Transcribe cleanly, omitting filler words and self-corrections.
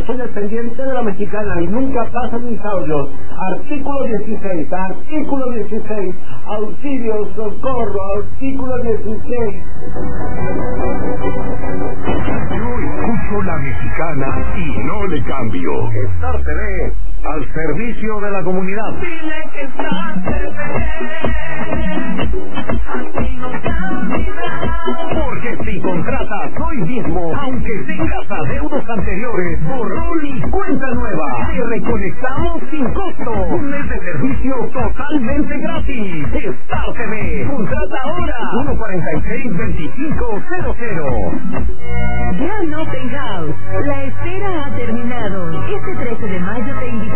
soy dependiente de la Mexicana y nunca pasan mis audios. Artículo 16, auxilio, socorro, artículo 16. Yo escucho la Mexicana y no le cambio. Star TV, al servicio de la comunidad. Dile que Star TV, así no cambiará. Porque si contratas hoy mismo, aunque tengas adeudos anteriores, borrón y cuenta nueva, te reconectamos sin costo. Un mes de servicio totalmente gratis. Star TV, contrata ahora. 146-2500. Gran Open House. La espera ha terminado. Este 13 de mayo te invitamos